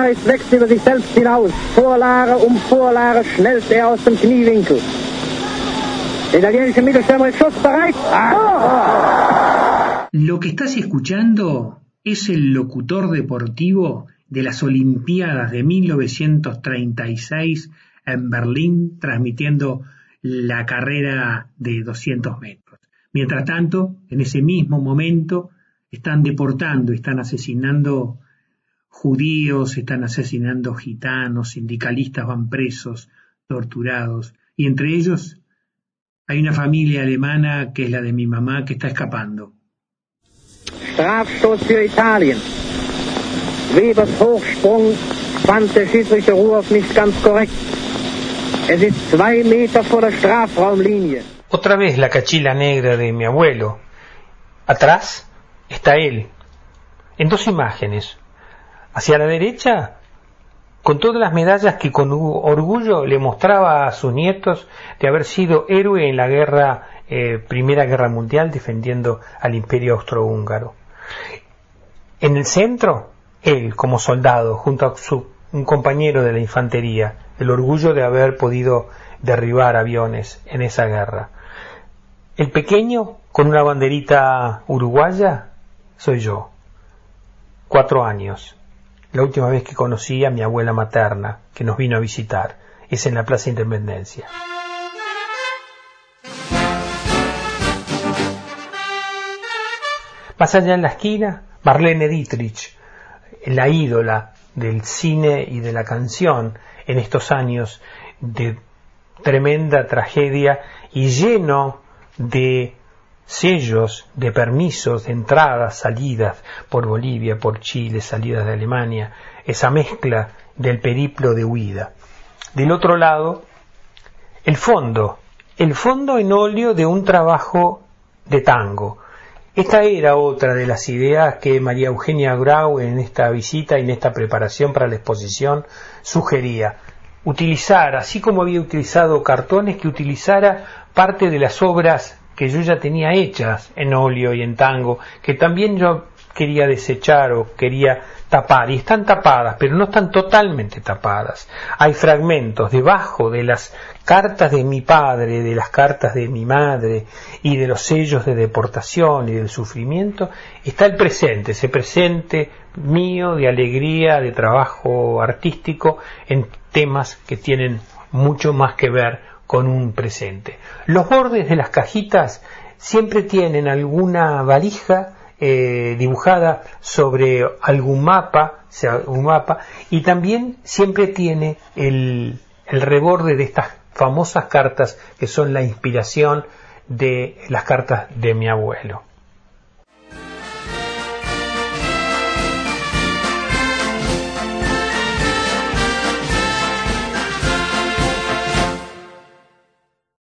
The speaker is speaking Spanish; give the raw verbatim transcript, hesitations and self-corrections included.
Gefahr ist wächst über sich selbst hinaus. Vorlage um Vorlage schnellt er aus dem Kniewinkel. Der italienische Mittelstürmer ist schussbereit. Ah. Lo que estás escuchando es el locutor deportivo de las Olimpiadas de mil novecientos treinta y seis en Berlín, transmitiendo la carrera de doscientos metros. Mientras tanto, en ese mismo momento, están deportando, están asesinando judíos, están asesinando gitanos, sindicalistas van presos, torturados, y entre ellos hay una familia alemana que es la de mi mamá que está escapando. Strafstoß für Italien. Webers Hochsprung fand der Schiedsrichter Ruoff nicht ganz korrekt. Es ist zwei Meter vor der Strafraumlinie. Otra vez la cachila negra de mi abuelo. Atrás está él, en dos imágenes. Hacia la derecha, con todas las medallas que con orgullo le mostraba a sus nietos de haber sido héroe en la guerra, eh, Primera Guerra Mundial, defendiendo al Imperio Austrohúngaro. En el centro, él como soldado, junto a su, un compañero de la infantería, el orgullo de haber podido derribar aviones en esa guerra. El pequeño, con una banderita uruguaya, soy yo. Cuatro años. La última vez que conocí a mi abuela materna, que nos vino a visitar, es en la Plaza Independencia. Más allá en la esquina, Marlene Dietrich, la ídola del cine y de la canción en estos años de tremenda tragedia y lleno de sellos, de permisos, de entradas, salidas por Bolivia, por Chile, salidas de Alemania, esa mezcla del periplo de huida. Del otro lado, el fondo, el fondo en óleo de un trabajo de tango. Esta era otra de las ideas que María Eugenia Grau en esta visita y en esta preparación para la exposición sugería. Utilizar, así como había utilizado cartones, que utilizara parte de las obras que yo ya tenía hechas en óleo y en tango, que también yo quería desechar o quería tapar, y están tapadas, pero no están totalmente tapadas. Hay fragmentos debajo de las cartas de mi padre, de las cartas de mi madre y de los sellos de deportación y del sufrimiento, está el presente, ese presente mío de alegría, de trabajo artístico en temas que tienen mucho más que ver con un presente. Los bordes de las cajitas siempre tienen alguna valija eh, dibujada sobre algún mapa, o sea, un mapa, y también siempre tiene el, el reborde de estas famosas cartas que son la inspiración de las cartas de mi abuelo.